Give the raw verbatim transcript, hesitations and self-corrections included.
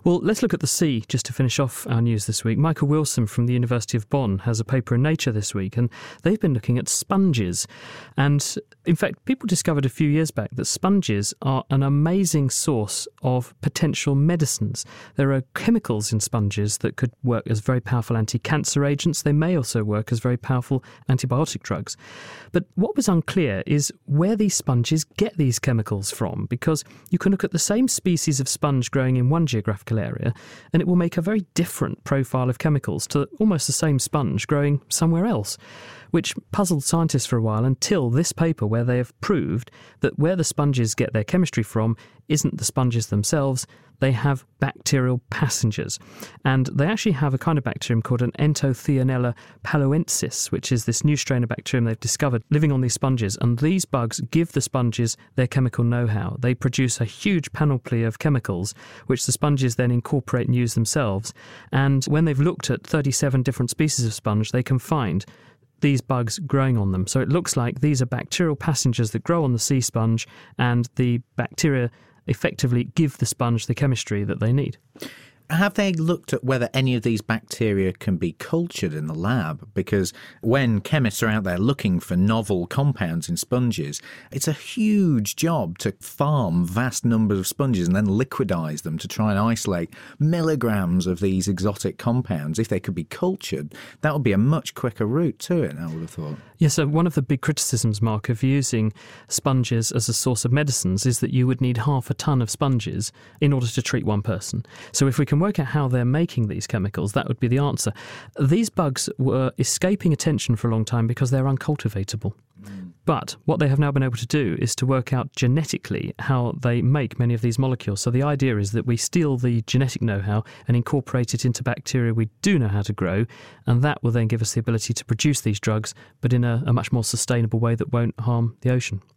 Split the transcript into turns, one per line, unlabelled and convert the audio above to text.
Well, let's look at the sea just to finish off our news this week. Michael Wilson from the University of Bonn has a paper in Nature this week, and they've been looking at sponges. And in fact, people discovered a few years back that sponges are an amazing source of potential medicines. There are chemicals in sponges that could work as very powerful anti-cancer agents. They may also work as very powerful antibiotic drugs. But what was unclear is where these sponges get these chemicals from, because you can look at the same species of sponge growing in one geographical area and it will make a very different profile of chemicals to almost the same sponge growing somewhere else, which puzzled scientists for a while until this paper where they have proved that where the sponges get their chemistry from isn't the sponges themselves, they have bacterial passengers. And they actually have a kind of bacterium called an Entothionella paloensis, which is this new strain of bacterium they've discovered living on these sponges. And these bugs give the sponges their chemical know-how. They produce a huge panoply of chemicals, which the sponges then incorporate and use themselves. And when they've looked at thirty-seven different species of sponge, they can find these bugs growing on them. So it looks like these are bacterial passengers that grow on the sea sponge, and the bacteria effectively give the sponge the chemistry that they need.
Have they looked at whether any of these bacteria can be cultured in the lab? Because when chemists are out there looking for novel compounds in sponges, it's a huge job to farm vast numbers of sponges and then liquidize them to try and isolate milligrams of these exotic compounds. If they could be cultured, that would be a much quicker route to it, I would have thought.
Yes, so one of the big criticisms, Mark, of using sponges as a source of medicines is that you would need half a ton of sponges in order to treat one person. So if we can work out how they're making these chemicals, that would be the answer. These bugs were escaping attention for a long time because they're uncultivatable. Mm. But what they have now been able to do is to work out genetically how they make many of these molecules. So the idea is that we steal the genetic know-how and incorporate it into bacteria we do know how to grow, and that will then give us the ability to produce these drugs, but in a, a much more sustainable way that won't harm the ocean.